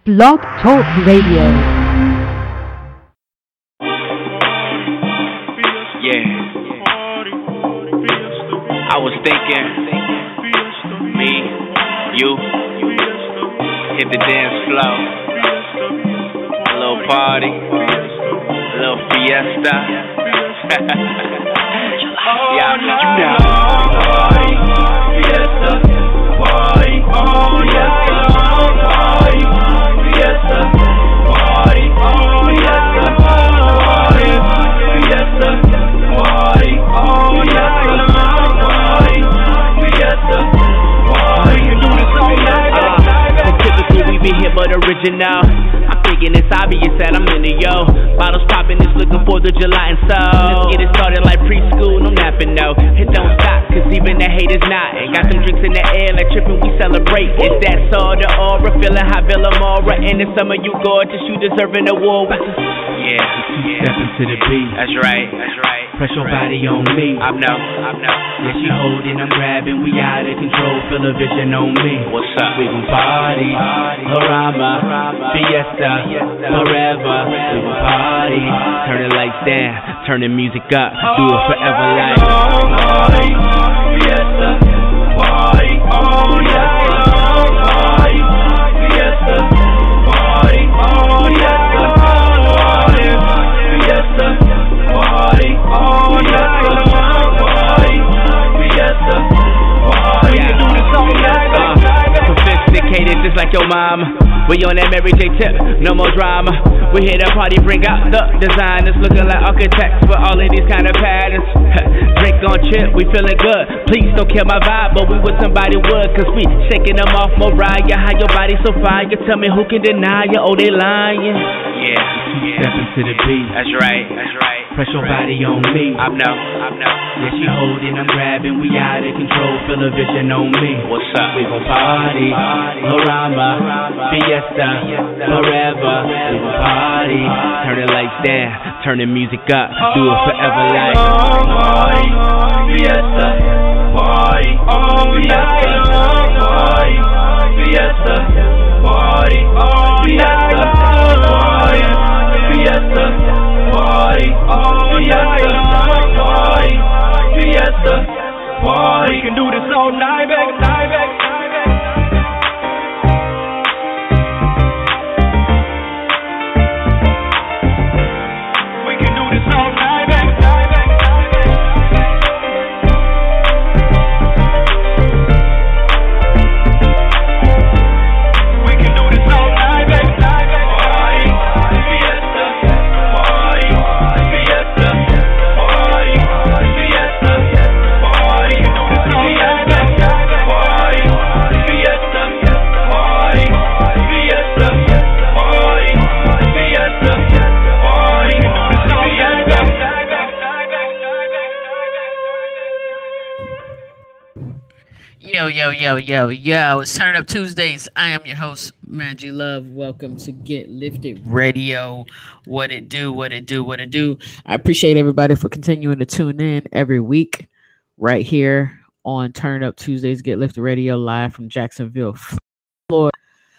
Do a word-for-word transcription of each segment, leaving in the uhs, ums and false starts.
Blog Talk Radio. Yeah, I was thinking, me, you, hit the dance floor, a little party, a little fiesta. Yeah, you know. Party, fiesta, party, oh yeah, party, fiesta, party, oh yeah, party, fiesta, party, oh yeah, party, fiesta, party. You do this all night, uh, typically we be here, but original. I'm thinking it's obvious that I'm in the yo. Bottles popping, it's looking for the July and so. Let's get it started like preschool, no napping, no. It don't stop, cause even the haters not. And got some drinks in the air, like tripping, we celebrate. It's that soda aura, feeling high Villamora. In the summer, you gorgeous, you deserve an award. Yeah, yeah. Stepping to the beat. That's right, that's right. Press your body on me. I know, I know. Yeah, she holding, I'm grabbing, we out of control. Feel a vision on me. What's up? We gon' party, Harama, Fiesta, forever. We gon' party, turn the lights down, turn the music up, do it forever like. Party, Fiesta, party, oh yeah, party, Fiesta, party, oh yeah, party, Fiesta, party, oh yeah, party, Fiesta, party. You do this all night, uh, sophisticated just like your mama. We on that Mary J tip, no more drama. We hit a party, bring out the designers, looking like architects with all of these kind of patterns. Drink on chip, we feeling good. Please don't kill my vibe, but we with somebody would, cause we shaking them off, Mariah. How your body so fire? Tell me who can deny you? Oh, they lying. Yeah, yeah. Stepping to the beat. That's right, that's right. Press your body on me. I know, I know. Yeah, she holding, I'm grabbing, we out of control. Feel a vision on me. What's up? We gon' party, Harama, Fiesta, forever. We gon' party, turn the lights down, turn the music up, do it forever like. Party, Fiesta, party, oh Fiesta, party, Fiesta, party, oh Fiesta, party, Fiesta, party, oh Fiesta, party, Fiesta, party. We can do this all night, baby, night, baby. Yo, yo, yo, yo, yo. It's Turn Up Tuesdays. I am your host, Maggie Love. Welcome to Get Lifted Radio. What it do, what it do, what it do. I appreciate everybody for continuing to tune in every week right here on Turn Up Tuesdays, Get Lifted Radio, live from Jacksonville, Florida.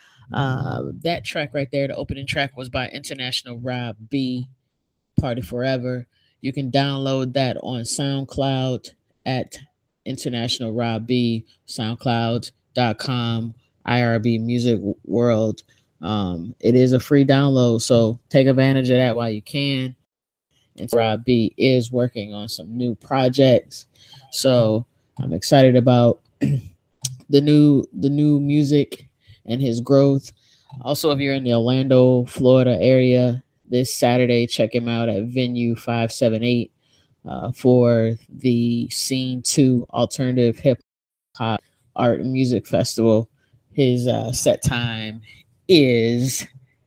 Uh, that track right there, the opening track, was by International Rob B, Party Forever. You can download that on SoundCloud at International Rob B, SoundCloud dot com, I R B Music World. Um, it is a free download, so take advantage of that while you can. And Rob B is working on some new projects, so I'm excited about the new the new music and his growth. Also, if you're in the Orlando, Florida area, this Saturday, check him out at Venue five seventy-eight. Uh, for the Scene two Alternative Hip Hop Art and Music Festival. His uh, set time is,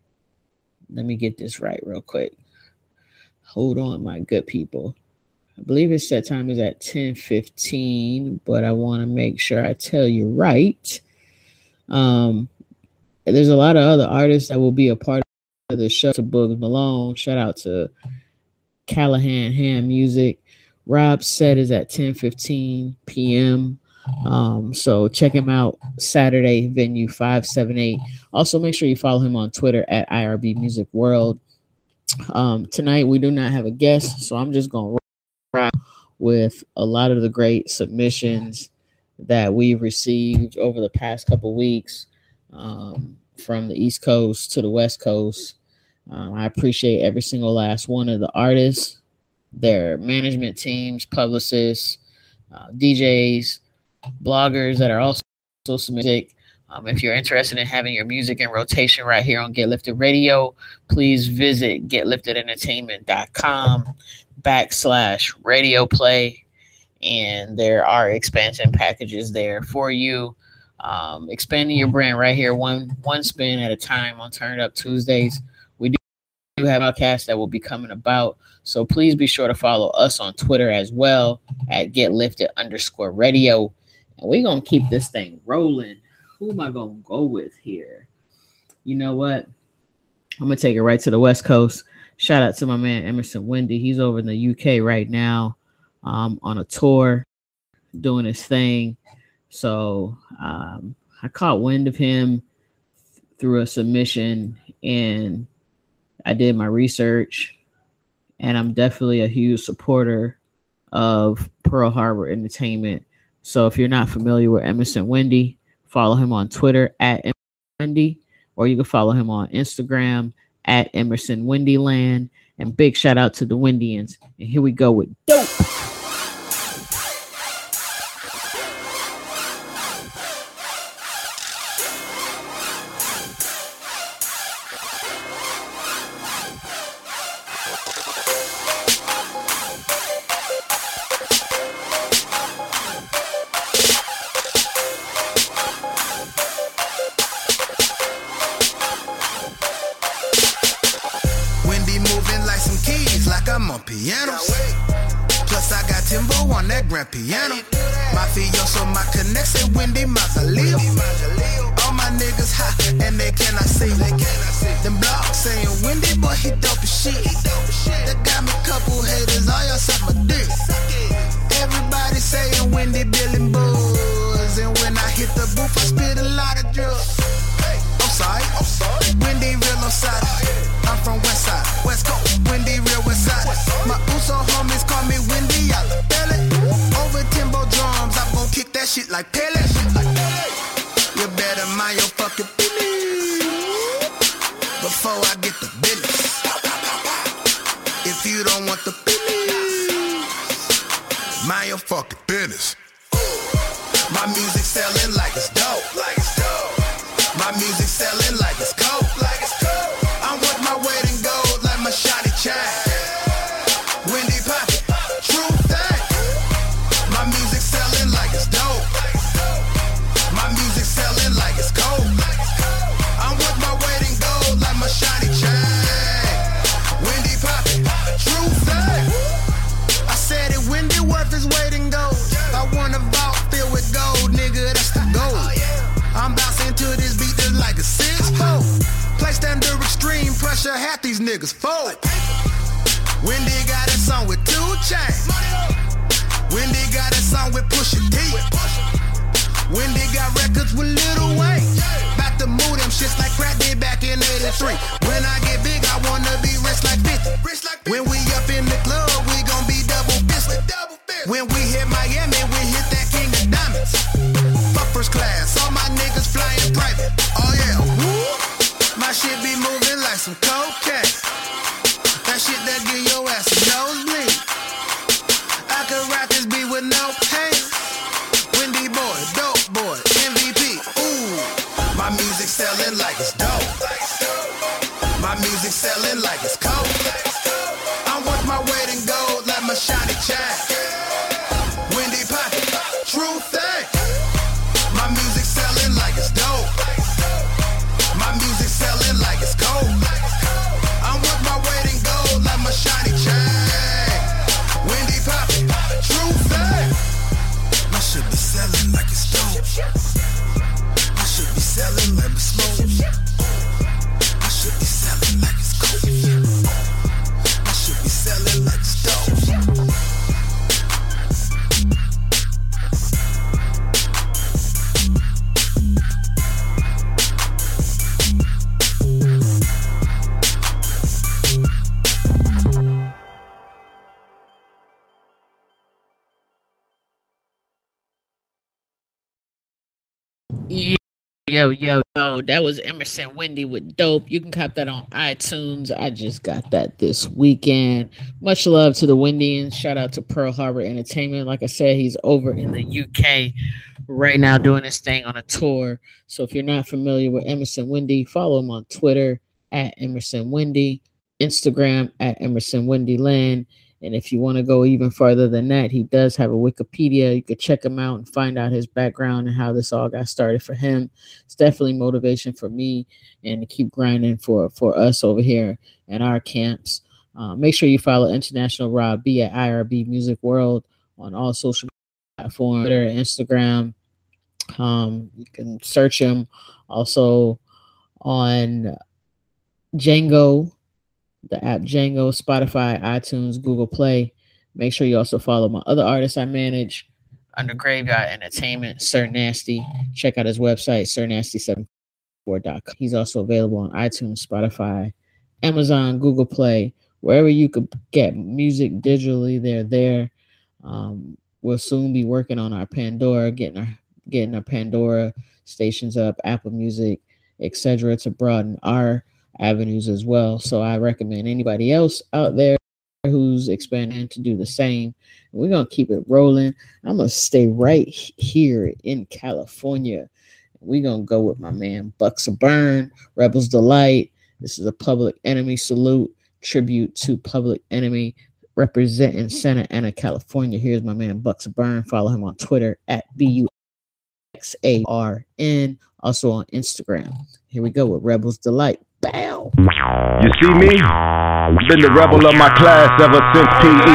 let me get this right real quick. Hold on, my good people. I believe his set time is at ten fifteen, but I want to make sure I tell you right. Um, there's a lot of other artists that will be a part of the show. To Bugs Malone, shout out to Callahan Ham Music. Rob's set is at ten fifteen p.m. Um, so check him out. Saturday venue five seven eight. Also, make sure you follow him on Twitter at I R B Music World. Um, tonight we do not have a guest, so I'm just gonna rock with a lot of the great submissions that we've received over the past couple weeks, um, from the East Coast to the West Coast. Um, I appreciate every single last one of the artists, their management teams, publicists, uh, D Js, bloggers that are also submitting. Um, if you're interested in having your music in rotation right here on Get Lifted Radio, please visit getliftedentertainment.com backslash radio play. And there are expansion packages there for you. Um, expanding your brand right here, one one spin at a time on Turn It Up Tuesdays. We do have a podcast that will be coming about. So please be sure to follow us on Twitter as well at getlifted underscore radio. And we're going to keep this thing rolling. Who am I going to go with here? You know what? I'm going to take it right to the West Coast. Shout out to my man, Emerson Wendy. He's over in the U K right now, um, on a tour, doing his thing. So um, I caught wind of him through a submission, and I did my research, and I'm definitely a huge supporter of Pearl Harbor Entertainment. So if you're not familiar with Emerson Wendy, follow him on Twitter at Emerson Wendy, or you can follow him on Instagram at Emerson Wendyland. And big shout out to the Wendians. And here we go with Dope. Piano, mafioso, my connection, Wendy Mausoleo. All my niggas hot and they cannot see. Them blogs saying Wendy, boy, he dope as shit. That got me couple haters, all y'all suck my dick. Everybody saying Wendy, billing bulls, and when I hit the booth, I spit a lot of drugs. I'm sorry, I'm sorry. Wendy real outside. I'm from West Side, West Coast. Wendy real West Side. My Uso homies call me Wendy. I feel it. Over Timbo drums, I'm gon' kick that shit like Pele. You better mind your fucking business before I get the business. If you don't want the business, mind your fucking business. My music selling like it's dope, like it's dope. My music selling like it's cold, like it's cold. I'm worth my weight in gold, like my shiny chain. Wendy Pocket, true thing. My music selling like it's dope. My music selling like it's cold. I'm worth my weight in gold, like my shiny chain. Wendy Pocket, true thing. I said it, Wendy worth his weight in gold. I want a vault filled with gold, nigga, that's the gold. I'm bouncing to this beat just like a six-four. Placed under extreme pressure, half these niggas fold. Wendy got a song with two chains. Wendy got a song with Pusha T. Wendy got records with Lil Wayne. About to move them shits like Crack did back in eighty-three. When I get big, I wanna be rich like fifty. When we up in the club, we gon' be double fisted. When we hit Miami, we hit that King of Diamonds. Fuck first class, all my niggas flying private. Oh yeah, woo. My shit be moving like some cocaine. That shit that give your ass a nosebleed. I could rock this beat with no pain. Wendy boy, dope boy, M V P. Ooh, my music selling like it's dope. My music selling like it's cold. I'm worth my weight in gold like my shiny chain. Wendy Pocket, true thing. My music selling like it's dope. My music selling like it's cold. I'm worth my weight in gold like my shiny chain. Wendy Pocket, true thing. My shit be selling like it's dope. My shit be selling like it's smoke. My shit be selling like it's cold. Yo, yo, yo, that was Emerson Windy with Dope. You can cop that on iTunes. I just got that this weekend. Much love to the Windians. Shout out to Pearl Harbor Entertainment. Like I said, he's over in the U K right now doing this thing on a tour. So if you're not familiar with Emerson Windy, follow him on Twitter at Emerson Windy, Instagram at Emerson Windy Land. And if you want to go even further than that, he does have a Wikipedia. You could check him out and find out his background and how this all got started for him. It's definitely motivation for me and to keep grinding for, for us over here at our camps. Uh, make sure you follow International Rob B at I R B Music World on all social platforms, Twitter, Instagram. Um, you can search him also on Django, the app Django, Spotify, iTunes, Google Play. Make sure you also follow my other artists I manage under Graveyard Entertainment, Sir Nasty. Check out his website, sir nasty seven four dot com. He's also available on iTunes, Spotify, Amazon, Google Play, wherever you could get music digitally, they're there. Um, we'll soon be working on our Pandora, getting our getting our Pandora stations up, Apple Music, et cetera, to broaden our avenues as well. So I recommend anybody else out there who's expanding to do the same. We're gonna keep it rolling. I'm gonna stay right here in California. We're gonna go with my man Bucks of Burn, Rebels Delight. This is a Public Enemy salute, tribute to Public Enemy, representing Santa Ana, California. Here's my man Bucks of Burn. Follow him on Twitter at B U X A R N, also on Instagram. Here we go with Rebels Delight. Bow. You see me? Been the rebel of my class ever since P E.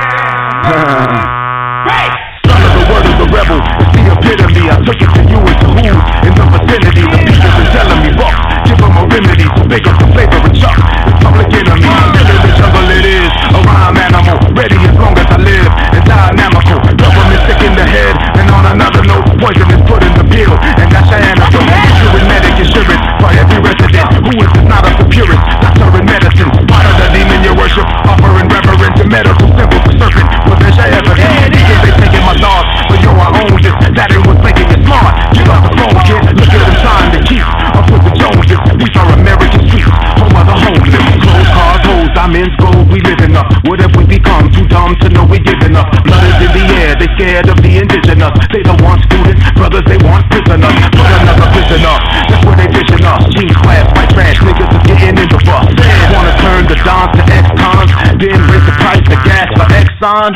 Son of the word of the rebel, it's the epitome. I took it to you and to who in the vicinity. The people been telling me, Buck, give them a remedy. So big up the flavor and chuck. It's Public Enemy. Still in the jungle it is. A rhyme animal, ready as long as I live. And dynamical. Government sick in the head. And on another note, poison is put in the pill. And that's your antidote. Human medic insurance for every resident. Who is not of the purest? Doctor in medicine. Part of the demon you worship. Offering reverence to medical symbol for serpent. Well, there's your evidence. Because they taking my thoughts. But yo, I own this. That ain't what's making it smart. Give up the phone, kid. Look at them trying to keep up with the Joneses. These are American streets. Home of the homeless. Closed cars, hoes, diamonds, gold. We living up. What have we become? Too dumb to know we giving up. Blood is in the air. They scared of the indigenous. They don't want students. Brothers, they want prisoners. Put another prisoner. That's where they vision us. Team class, white trash. Niggas is getting in the bus. Wanna turn the Dons to ex-cons. Then raise the price of gas for Exxon.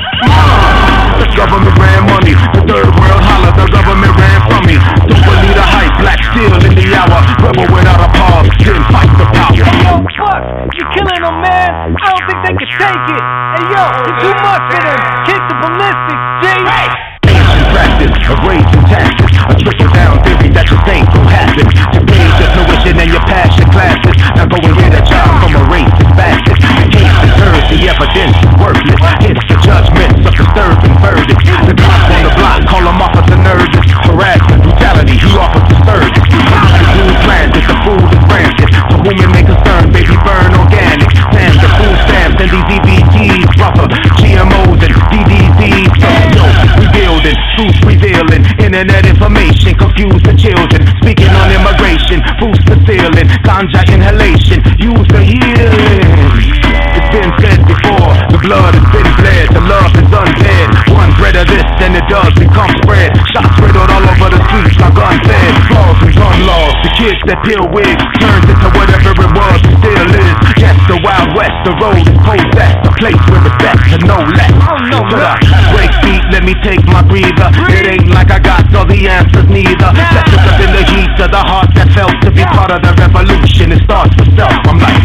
The government ran money. The third world holler. The government ran from me. Don't believe the hype. Black steel in the hour. Rebel without a pause. Then fight the power. Hey yo, fuck! You killing them, man! I don't think they can take it! Hey yo, it's too much for them! Kick the ballistics, G! Ancient practice of raising taxes. A trickle down theory that you think will happen. To pay your tuition and your passion classes. Now go and get a job from a racist bastard. The case is heard, the evidence is worthless. Hence the judgments of disturbing verdicts. The cops on the block call them officer nervous. Harassment, brutality, he offers the service. The food planted, the food is rancid. To whom it may concern, baby burn organic. Stamps the food stamps and these E B Ts, brother. G M Os and D D Ds. So, yo, we building, truth revealing. Internet information, confuse the children. Speaking on immigration, boost the ceiling. Ganja inhalation, use the healing. It's been said before, the blood has been bled. The love is undead. One bread of this, then it does become spread. Shots riddled all over the streets like unfed. Flaws and gun laws, the kids that peel wigs turns into whatever it was, it still is. Yes, the Wild West, the road is possessed. A place where it's best to know less. So the break beat, let me take my breather. It ain't like I got all the answers neither. Set us up in the heat of the heart that felt to be part of the revolution. It starts with self. I'm like,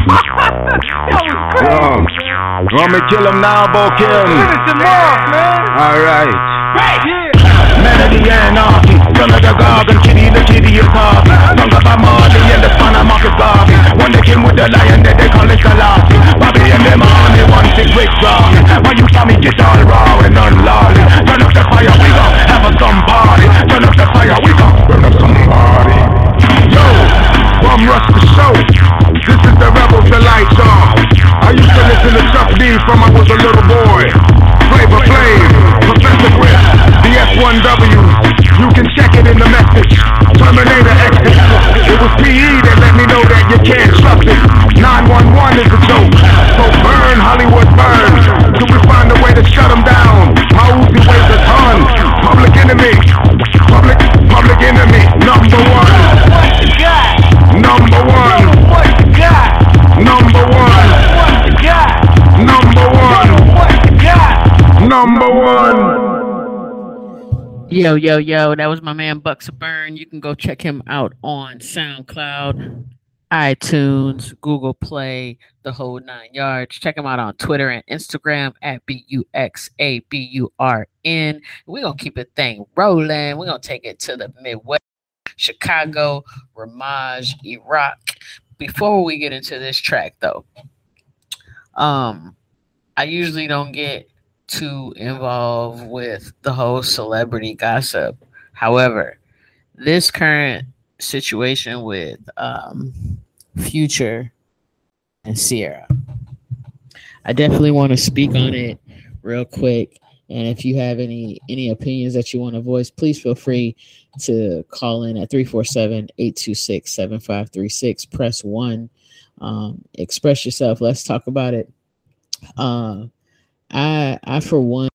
yo, want me kill him now, Bo kill him. Finish him off, man! Alright. Yeah. Man of the anarchy, son of the garden, kitty the kitty is Harvey. Sung up by Marley and the son of Marcus Garvey. One they came with the lion that they call it Selassie. Bobby and them army, one six Rick Army. When you saw me get all raw and unlawly. Turn up the fire, we gon' have a some party. Turn up the fire, we gon' burn up some party. Yo, Bum Rush the show. This is the Rebel Delight song. I used to listen to Chuck D from I was a little boy. Flavor Flav, Professor Grip, the S one W. You can check it in the message. Terminator exit. Yo, yo, yo, that was my man Bucks Burn. You can go check him out on SoundCloud, iTunes, Google Play, the whole nine yards. Check him out on Twitter and Instagram at B U X A B U R N. We're going to keep the thing rolling. We're going to take it to the Midwest, Chicago, Ramaj, Iraq. Before we get into this track, though, um, I usually don't get too involved with the whole celebrity gossip. However, this current situation with um, Future and Sierra, I definitely want to speak on it real quick. And if you have any any opinions that you want to voice, please feel free to call in at three four seven, eight two six, seven five three six. Press one. Um, express yourself. Let's talk about it. Uh, I, I, for one,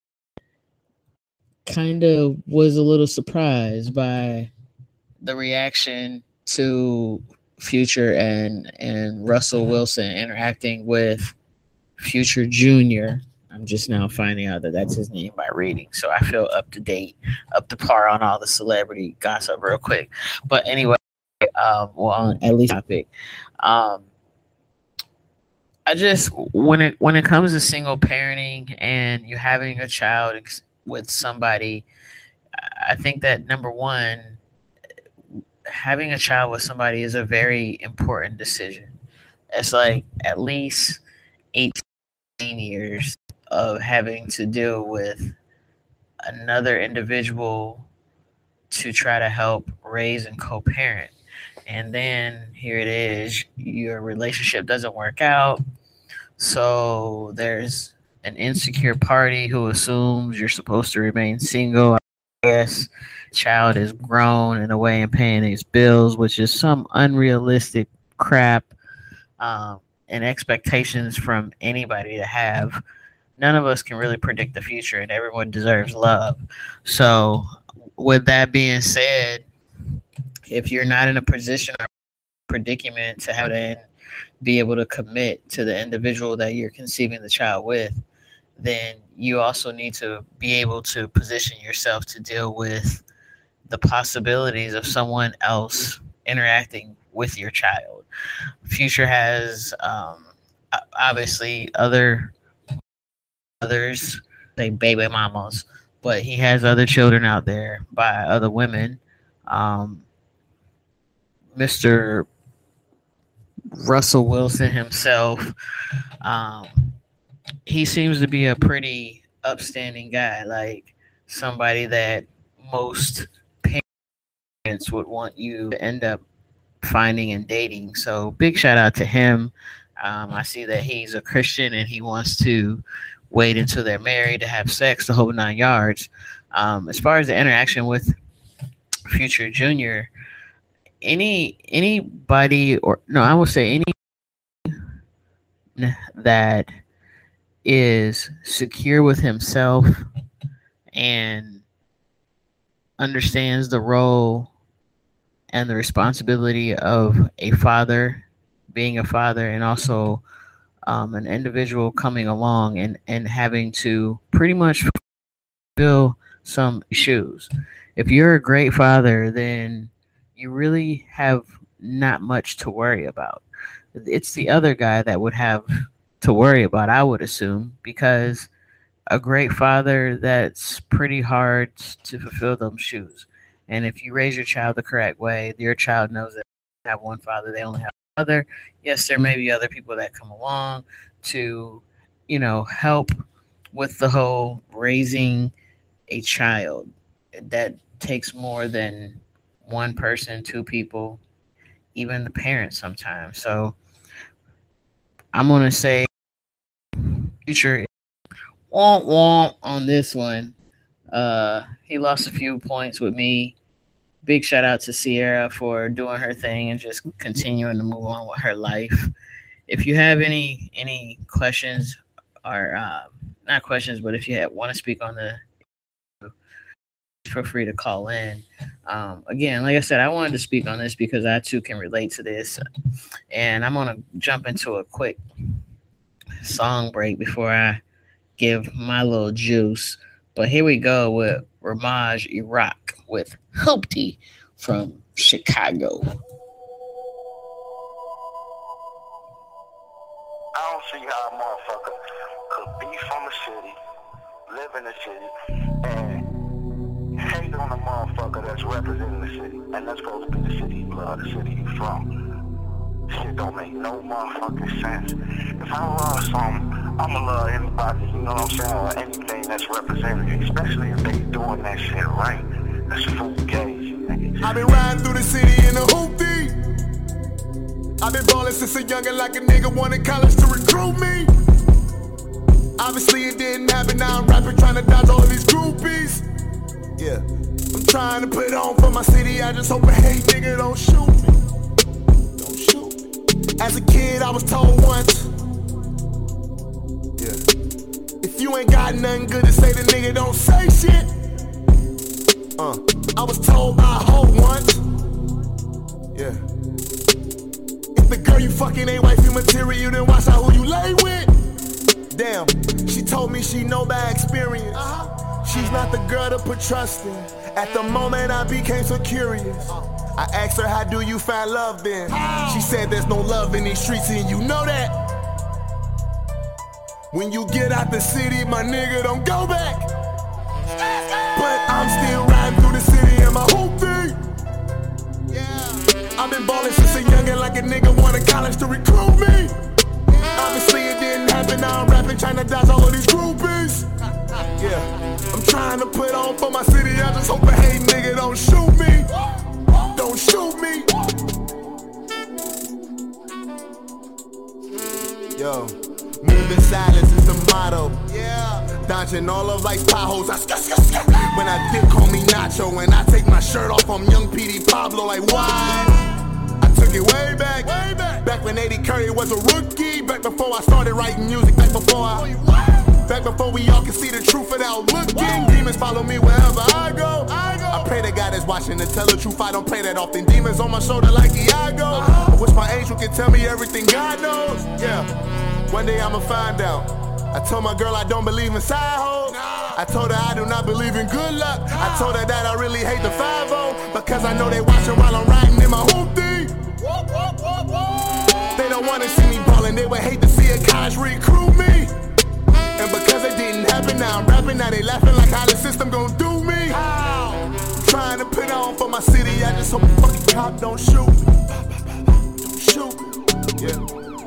kind of was a little surprised by the reaction to Future and, and Russell Wilson interacting with Future Junior I'm just now finding out that that's his name by reading. So I feel up to date, up to par on all the celebrity gossip real quick. But anyway, um, well, at least topic. Um, I just, when it when it comes to single parenting and you having a child ex- with somebody, I think that number one, having a child with somebody is a very important decision. It's like at least eighteen years of having to deal with another individual to try to help raise and co-parent. And then here it is, your relationship doesn't work out. So there's an insecure party who assumes you're supposed to remain single. I guess child is grown in a way and paying his bills, which is some unrealistic crap um, and expectations from anybody to have. None of us can really predict the future, and everyone deserves love. So with that being said, if you're not in a position or predicament to have to be able to commit to the individual that you're conceiving the child with, then you also need to be able to position yourself to deal with the possibilities of someone else interacting with your child. Future has um, obviously other others, say baby mamas, but he has other children out there by other women. Um, Mister Russell Wilson himself, um, he seems to be a pretty upstanding guy, like somebody that most parents would want you to end up finding and dating. So big shout out to him. Um, I see that he's a Christian and he wants to wait until they're married to have sex, the whole nine yards. Um, as far as the interaction with Future Junior, any anybody or no, I would say any that is secure with himself and understands the role and the responsibility of a father, being a father, and also um, an individual coming along and, and having to pretty much fill some shoes. If you're a great father, then you really have not much to worry about. It's the other guy that would have to worry about, I would assume, because a great father, that's pretty hard to fulfill those shoes. And if you raise your child the correct way, your child knows that they have one father, they only have other. Yes, there may be other people that come along to, you know, help with the whole raising a child. That takes more than one person, two people, even the parents sometimes. So I'm going to say Future womp womp on this one. Uh, he lost a few points with me. Big shout out to Sierra for doing her thing and just continuing to move on with her life. If you have any any questions or uh, not questions, but if you have, want to speak on the, feel free to call in. Um, again, like I said, I wanted to speak on this because I too can relate to this, and I'm gonna jump into a quick song break before I give my little juice. But here we go with Ramaj Iraq with Hoopty from Chicago. I don't see how a motherfucker could be from a city, live in a city, and hate on a motherfucker that's representing the city. And that's supposed to be the city you love, the city you from. Shit don't make no motherfucking sense. If I love something, I'ma love anybody, you know what I'm saying, or anything that's represented, especially if they doing that shit right. That's fugazi, nigga. I've been riding through the city in a hoopty. I've been ballin' since a youngin' like a nigga wanted college to recruit me. Obviously it didn't happen, now I'm rapping trying to dodge all of these groupies. Yeah, I'm trying to put on for my city, I just hope a hate nigga don't shoot me. Don't shoot me. As a kid I was told once, yeah, if you ain't got nothing good to say, the nigga don't say shit. Uh, I was told by a hoe once, yeah, if the girl you fucking ain't wifey material, then watch out who you lay with. Damn, she told me she know by experience. Uh-huh. She's not the girl to put trust in. At the moment I became so curious. I asked her, how do you find love then? She said there's no love in these streets and you know that. When you get out the city, my nigga, don't go back. But I'm still riding through the city in my hoopty. Yeah, I've been ballin' since a youngin' like a nigga wanted college to recruit me. Obviously it didn't happen, now I'm rapping trying to dodge all of these groupies. Yeah, I'm trying to put on for my city, I just hope a hate nigga don't shoot me. Don't shoot me. Yo, moving silence is the motto. Yeah, dodging all of life's potholes. I sk- sk- sk- When I dip, call me Nacho. When I take my shirt off, I'm young P D Pablo. Like why? I took it way back, way back. Back when Eddie Curry was a rookie. Back before I started writing music. Back before I. Back before we all could see the truth without looking. Demons follow me wherever I go. I go. I pray to God that's watching to tell the truth. I don't pray that often. Demons on my shoulder like Iago. Uh-huh. I wish my angel could tell me everything God knows. Yeah, one day I'ma find out. I told my girl I don't believe in side hoes. Nah. I told her I do not believe in good luck. Nah. I told her that I really hate the five oh because I know they watching while I'm riding in my hoopty. They don't wanna see me ballin', they would hate to see a college recruit me. And because it didn't happen, now I'm rapping, now they laughing like how the system gon' do me. How? Trying to put on for my city, I just hope the fucking cop don't shoot me. Don't shoot me, yeah.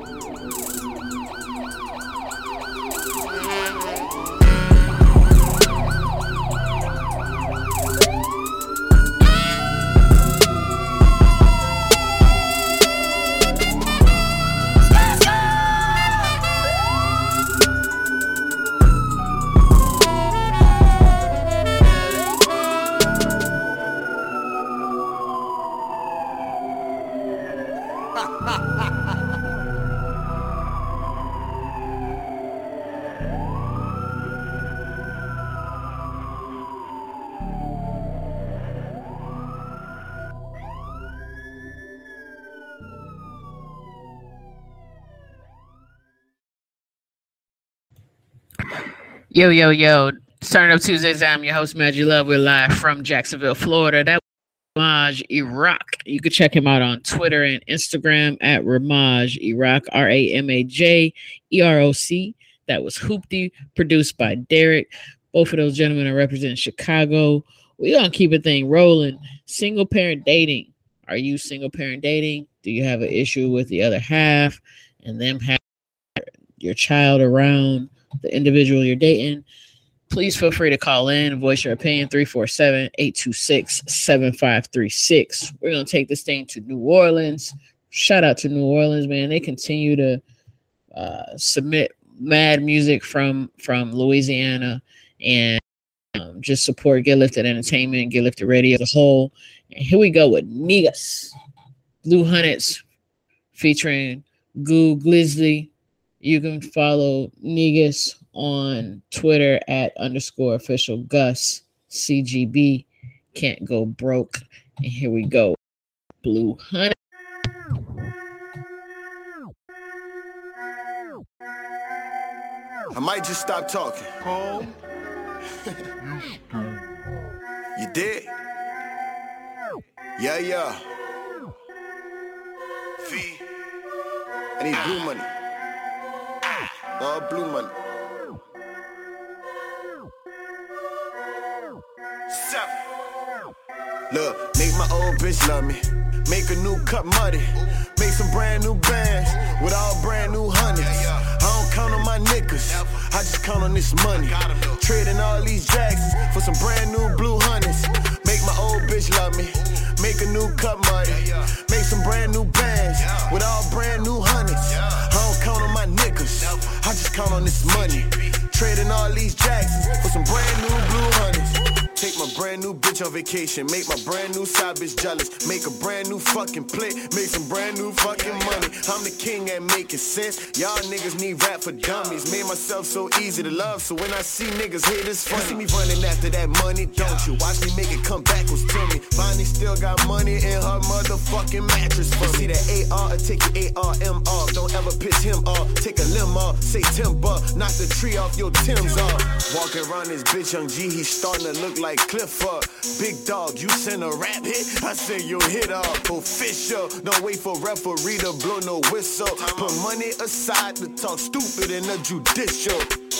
Yo, yo, yo. Starting up Tuesdays, I'm your host, Magic Love. We're live from Jacksonville, Florida. That was Ramaj Iraq. You can check him out on Twitter and Instagram at Ramaj Iraq, R A M A J E R O C. That was Hoopty, produced by Derek. Both of those gentlemen are representing Chicago. We're going to keep a thing rolling. Single parent dating. Are you single parent dating? Do you have an issue with the other half and them have your child around the individual you're dating? Please feel free to call in and voice your opinion. Three four seven, eight two six, seven five three six. We're going to take this thing to New Orleans. Shout out to New Orleans, man. They continue to uh, submit mad music from, from Louisiana and um, just support Get Lifted Entertainment, Get Lifted Radio as a whole. And here we go with Niggas, Blue Hunnets featuring Goo Glizzly. You can follow Niggas on Twitter at underscore official Gus C G B. Can't go broke. And here we go. Blue Honey. I might just stop talking. Home. You stupid. You did? Yeah, yeah. V. I need blue money. All blue money. Seven. Look, make my old bitch love me. Make a new cup muddy. Make some brand new bands with all brand new honeys. I don't count on my niggas, I just count on this money. Trading all these Jacksons for some brand new blue honeys. Make my old bitch love me. Make a new cup muddy. Make some brand new bands with all brand new honeys. I don't count on my niggas, I just count on this money. Trading all these Jacksons for some brand new blue honeys. Take my brand new bitch on vacation. Make my brand new side bitch jealous. Make a brand new fucking plate. Make some brand new fucking money. I'm the king at making sense. Y'all niggas need rap for dummies. Made myself so easy to love. So when I see niggas hate, it's funny. You see me running after that money, don't you? Watch me make it come backwards to me. Bonnie still got money in her motherfucking mattress for me. See that A R, I take your A R M off. Don't ever piss him off. Take a limb off. Say timber. Knock the tree off your Timbs off. Walking around this bitch, young G, he's starting to look like Like Clifford, big dog, you send a rap hit, I send your hit off. Official, don't wait for referee to blow no whistle. Put money aside to talk stupid in the judicial.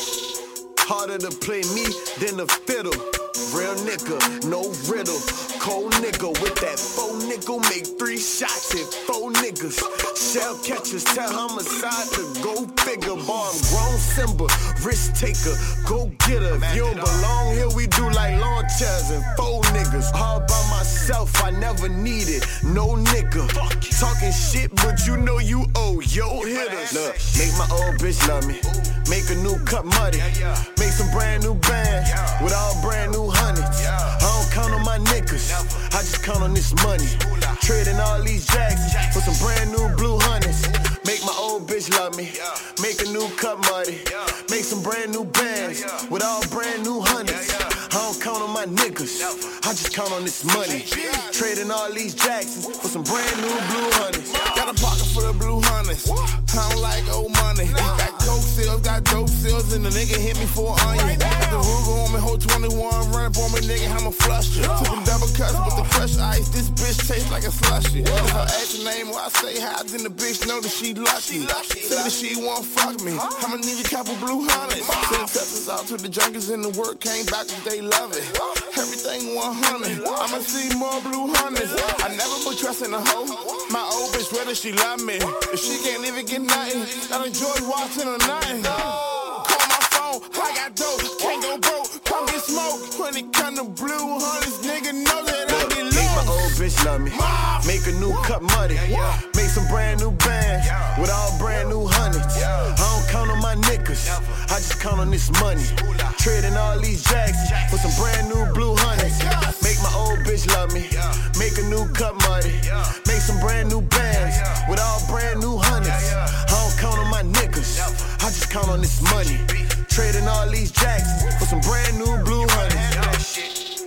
Harder to play me than a fiddle. Real nigga, no riddle. Cold nigga with that faux nickel, make three shots at four niggas. Shell catchers tell homicide to go figure. Bar, I'm grown Simba, risk taker, go get her. If you don't belong here, we do like lawn chairs and four niggas. All by myself, I never needed no nigga. Talking shit, but you know you owe yo hitters. Look, make my old bitch love me. Make a new cup muddy. Make some brand new bands with all brand new honeys. I don't count on my niggas, I just count on this money. Trading all these Jacksons for some brand new blue honeys. Make my old bitch love me. Make a new cup muddy. Make some brand new bands with all brand new honeys. I don't count on my niggas, I just count on this money. Trading all these Jacksons for some brand new blue honeys. Got a pocket full of blue honeys. I don't like old money. Got coke sales, got dope sales, and the nigga hit me for an onion. Got the Ruger on me, whole twenty-one, running for me, nigga, I'ma flush you. Took them double cuts with the crushed ice, this bitch tastes like a slushy. If her ask name, well, I say hi, then the bitch know that she lucky. Say that she won't fuck me, I'ma need a couple blue honeys. Send Texas out to the junkies in the work, came back cause they love it. Everything one hundred, I'ma see more blue honeys. I never put trust in a hoe, my old bitch whether she love me. If she can't even get nothing, I enjoy watching her nothing. Call my phone, I got dope, can't go broke, come get smoke. When it come to blue honeys, nigga know that I get low. Make my old bitch love me. Make a new cup muddy. Make some brand new bands with all brand new honeys. I don't count on my niggas, I just count on this money. Trading all these Jacksons for some brand new blue honeys. Make my old bitch love me. Make a new cup muddy. Make some brand new bands with all brand new honeys. I don't count on my niggas, I just count on this money. Trading all these Jacksons for some brand new blue honeys.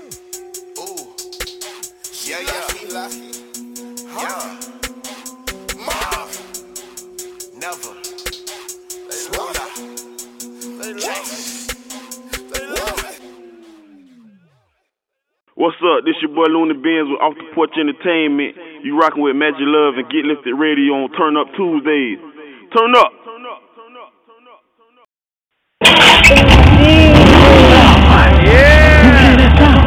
Yeah, yeah, yeah. Never. They love it. They love it. They love it. What's up? This your boy Looney Benz with Off the Porch Entertainment. You rocking with Magic Love and Get Lifted Radio on Turn Up Tuesdays. Turn up. Turn up. Turn up. Turn up. Turn up. Yeah.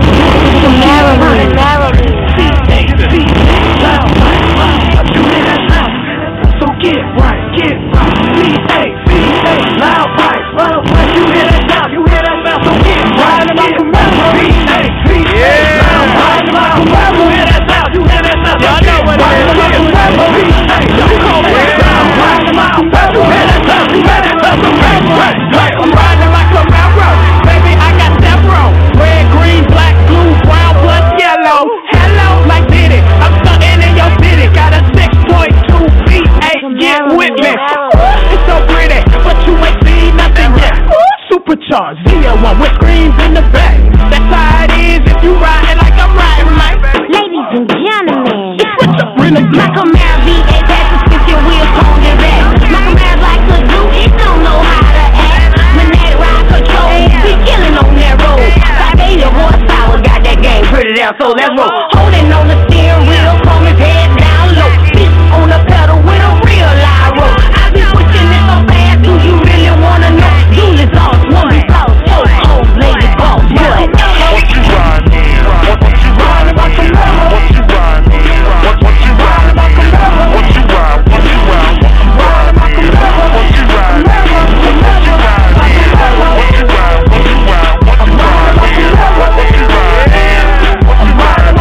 So get right, get right. B A, B A, loud pipe, loud pipe. You hear that sound, you hear that sound. So get right, get right. B A, B A, loud pipe, loud pipe. You hear that sound, you hear that sound. Y'all know what it is. B A, you call it loud pipe, loud pipe. You hear that sound, you hear that sound. So get right, right. I'm riding like a railroad, baby. I got that road. Red, green, black, blue, brown, plus yellow. Hello, like did it. I'm stunting in your city. Got a six point two B A. Get with me. It's so pretty, but you ain't seen nothing yet. Supercharged V L one with screens in the back. That's how it is if you riding like I'm riding, Mike. Ladies and gentlemen, Switch up, really my Camaro V eight has the fifty wheels on your back. My Camaro like a dude, it don't know how to act. Magnetic ride control, we killing on that road. five eighty horsepower, got that game pretty. now, so let's roll. Holding on the steering wheel, from his head down low. Feet on the pedal with a real live roll. I be pushing it so fast, do you really wanna know? Julius lost, one be lost, so cold, lady boss, what? What you riding? What, what you riding? What you riding? What you riding? What, what you riding? What you riding? What you riding? What you riding? What you riding? What you riding? What you riding? What you riding? What you riding? What you riding? What you riding? What you riding? What you riding? What you riding?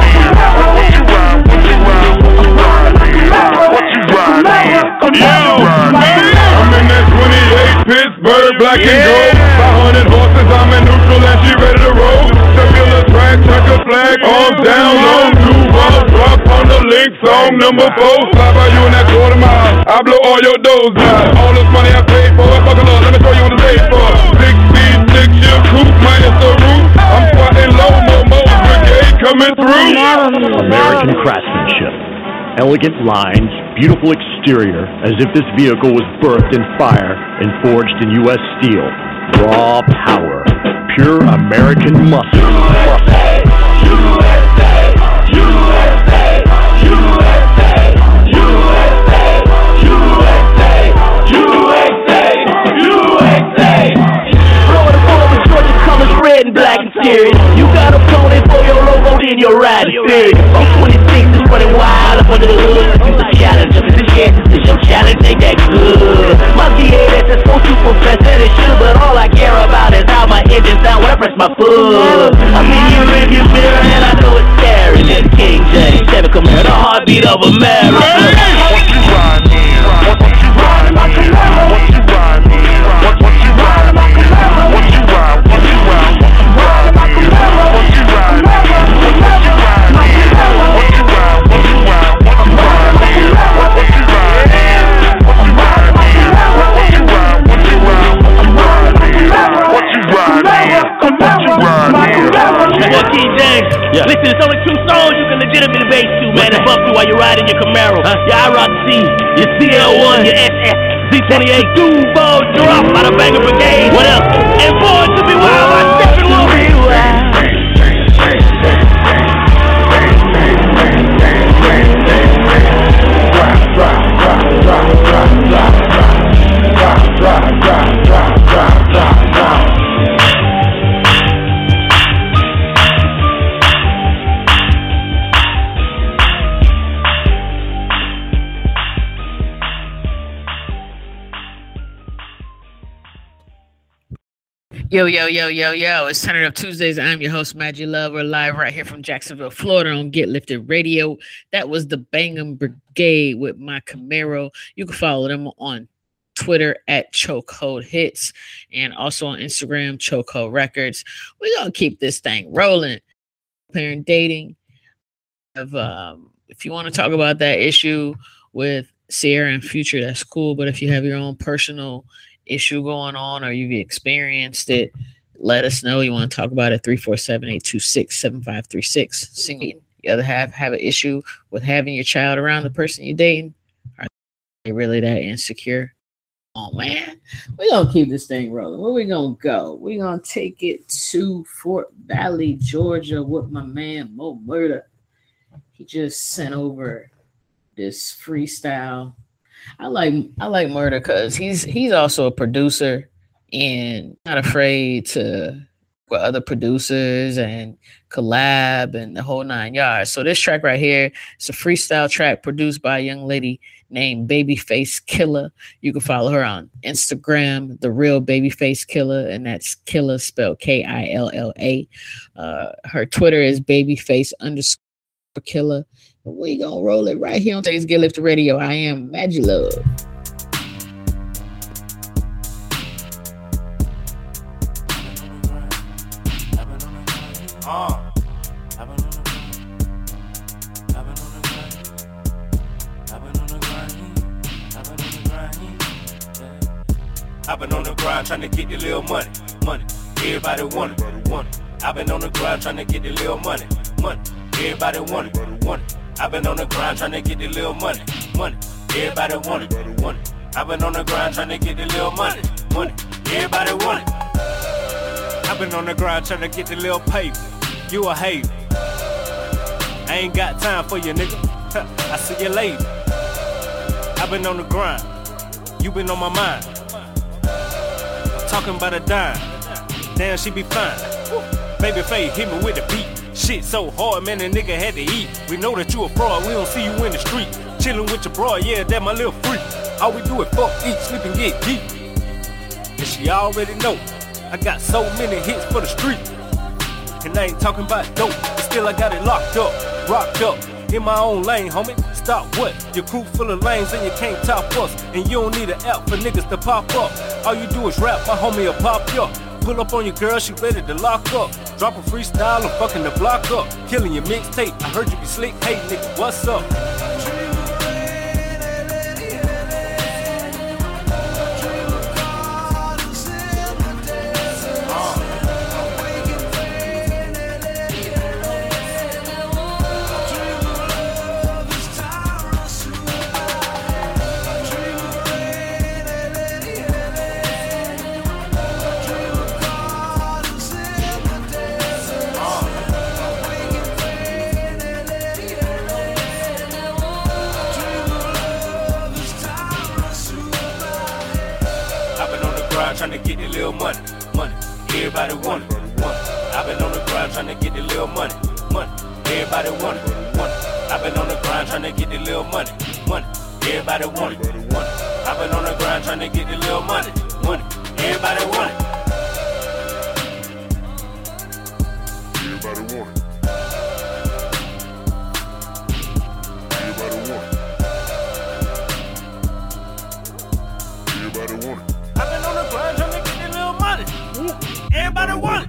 What you riding? Yo, I'm in that twenty-eight Pittsburgh black and gold. five hundred horses, I'm in neutral and she ready to roll. Circular track, checker flag, arms down, long two balls, drop on the link, song number four. Slide by you in that quarter mile, I blow all your doors out. All this money I paid for, buckle up, let me show you what it's paid for. Six speed, six year coupe, minus the roof. I'm squatting low, Momo's brigade coming through. American craftsmanship, elegant lines, beautiful exterior, as if this vehicle was birthed in fire and forged in U S steel. Raw power, pure American muscle. U S A, U S A, U S A, U S A, U S A, U S A, U S A, U S A. Florida full of Georgia colors, red and black interior. You got a pony for your logo, then you're riding serious. I'm twenty-six, is running wild up under the hood. You the challenge, if it's a chance, it's your challenge, ain't that good. My V eight is so super fast that it should, but all I care about is how my engine sound when I press my foot. I'm in your rearview mirror and I know it's scary. This King James Chevy Camaro, the heartbeat of America. What you riding? What, what you riding? What you riding? What you riding? What, what you riding? What you riding? What you riding? What you riding? What you riding? What you riding? What you riding? What you riding? What you riding? What you riding? What you riding? What you riding? What you riding? What you riding? What you riding? What you riding? What King James? Yeah. Listen, it's only two songs you can legitimately base to, man, and bump to while you're riding your Camaro. Huh? Your I R O C, your C L one, your S S, Z twenty-eight, Duval drop by the Banger Brigade. What else? And born to be wild, I step it will be wild. Yo, yo, yo, yo, yo. It's Turn It Up Tuesdays. I'm your host, Maggie Love. We're live right here from Jacksonville, Florida on Get Lifted Radio. That was the Bangum Brigade with my Camaro. You can follow them on Twitter at Chokehold Hits and also on Instagram, Chokehold Records. We're going to keep this thing rolling. Parent dating. If, um, if you want to talk about that issue with Sierra and Future, that's cool. But if you have your own personal issue going on or you've experienced it, let us know. You want to talk about it, three four seven, eight two six, seven five three six. Single, the other half have an issue with having your child around the person you're dating. Are they really that insecure? Oh man, we're gonna keep this thing rolling. Where we gonna go? We're gonna take it to Fort Valley, Georgia with my man Mo Murder. He just sent over this freestyle. I like I like Murder because he's he's also a producer and not afraid to with other producers and collab and the whole nine yards. So this track right here, it's a freestyle track produced by a young lady named Babyface Killer. You can follow her on Instagram, The Real Babyface Killer, and that's Killer spelled K I L L A. Uh, her Twitter is Babyface underscore Killer. We gonna roll it right here on today's Get Lifted Radio. I am Maggie Love. Uh. I've been on the grind trying to get the little money, money. Everybody want it, want it. I've been on the grind trying to get the little money, money. Everybody want it, want it. I've been on the grind trying to get the little money, money. Everybody want it, want it. I've been on the grind trying to get the little money, money. Everybody want it. I've been on the grind trying to get the little paper. You a hater. I ain't got time for you, nigga. I see you later. I've been on the grind. You been on my mind. Talking about a dime. Damn, she be fine. Baby Faye hit me with the beat. Shit so hard, man, the nigga had to eat. We know that you a fraud, we don't see you in the street. Chillin' with your bro, yeah, that my little freak. All we do is fuck, eat, sleep, and get geek. And she already know I got so many hits for the street. And I ain't talking about dope, but still I got it locked up, rocked up. In my own lane, homie. Stop what? Your crew full of lanes and you can't top us. And you don't need an app for niggas to pop up. All you do is rap, my homie will pop you up. Pull up on your girl, she ready to lock up. Drop a freestyle, I'm fucking the block up. Killing your mixtape, I heard you be slick. Hey nigga, what's up? Trying to get the little money, money. Everybody want it, want it. I've been on the grind trying to get the little money, money. Everybody want it, want it. I've been on the grind trying to get the little money, money. Everybody want it, want it. I've been on the grind trying to get the little money, money. Everybody want it. Everybody want it. Everybody want it. Everybody want it. I've been on the grind trying to get this little money. Everybody want it.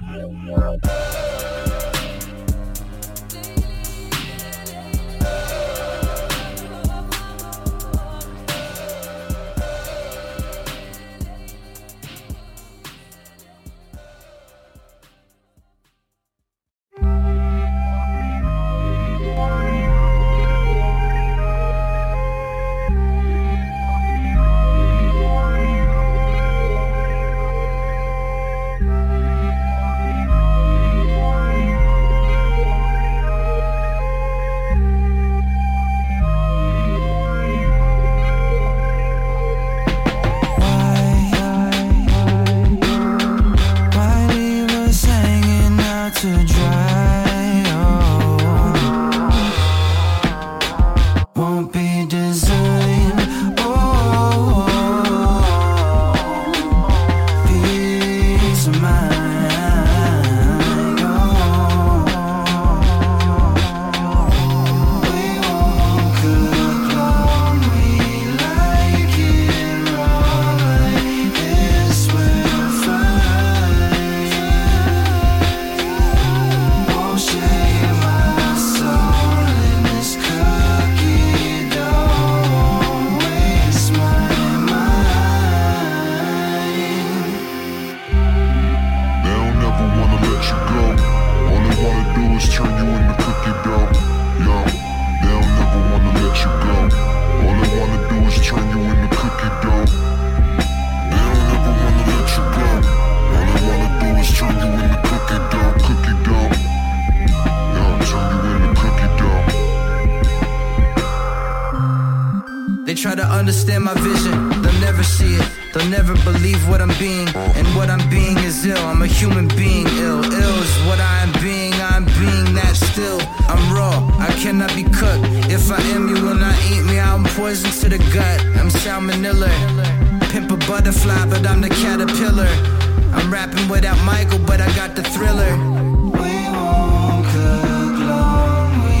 Try to understand my vision, they'll never see it. They'll never believe what I'm being, and what I'm being is ill. I'm a human being, ill. Ill is what I am being, I'm being that still. I'm raw, I cannot be cooked. If I am, you will not eat me, I'm poison to the gut. I'm salmonella, pimp a butterfly, but I'm the caterpillar. I'm rapping without Michael, but I got the thriller. We won't cook long, we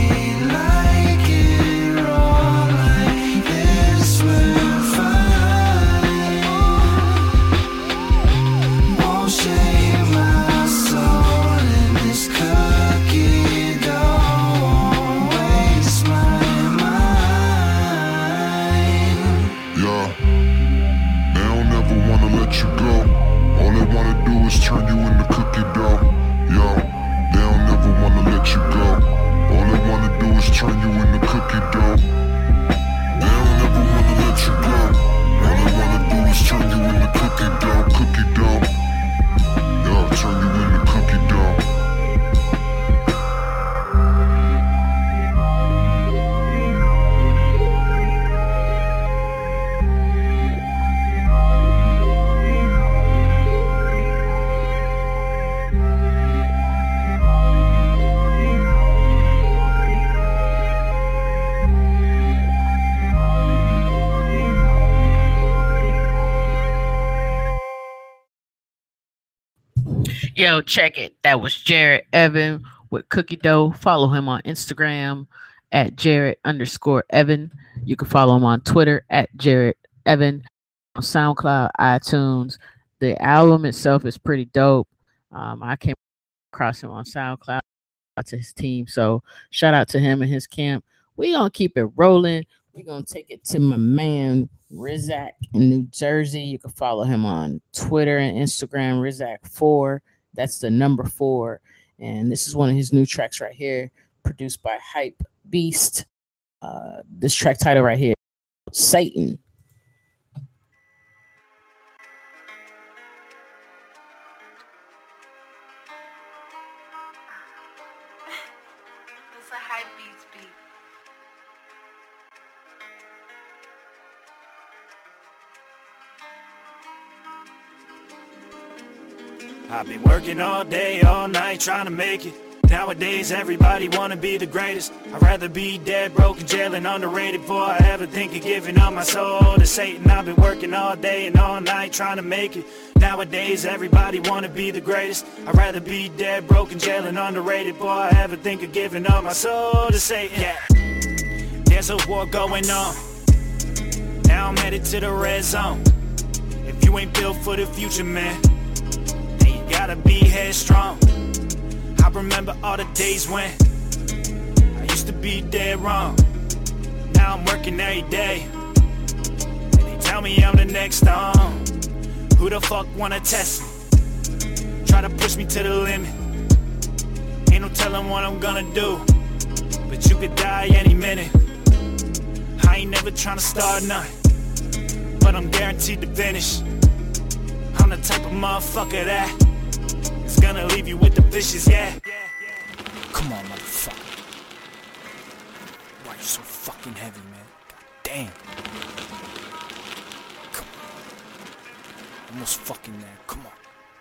like it raw like this, we're fine. Won't shave my soul in this cookie dough, won't waste my mind. Yeah, they don't ever wanna let you go. All they wanna do is turn you into cookie dough, yo. Yo, check it. That was Jared Evan with Cookie Dough. Follow him on Instagram at Jared underscore Evan. You can follow him on Twitter at Jared Evan. On SoundCloud, iTunes. The album itself is pretty dope. Um, I came across him on SoundCloud to his team. So shout out to him and his camp. We gonna keep it rolling. We're gonna take it to my man Rizak in New Jersey. You can follow him on Twitter and Instagram, Rizak four. That's the number four. And this is one of his new tracks right here, produced by Hype Beast. Uh, this track title right here, Satan. It's a Hype Beast beat. I've been working all day, all night, trying to make it. Nowadays, everybody wanna be the greatest. I'd rather be dead, broken, jail, and underrated before I ever think of giving up my soul to Satan. I've been working all day and all night, trying to make it. Nowadays, everybody wanna be the greatest. I'd rather be dead, broken, jail, and underrated before I ever think of giving up my soul to Satan. Yeah. There's a war going on. Now I'm headed to the red zone. If you ain't built for the future, man, gotta be headstrong. I remember all the days when I used to be dead wrong. Now I'm working every day, and they tell me I'm the next on. Who the fuck wanna test me? Try to push me to the limit. Ain't no telling what I'm gonna do, but you could die any minute. I ain't never trying to start nothing, but I'm guaranteed to finish. I'm the type of motherfucker that it's gonna leave you with the fishes, yeah. Come on, motherfucker. Why you so fucking heavy, man? God damn. Come on. Almost fucking there. Come on.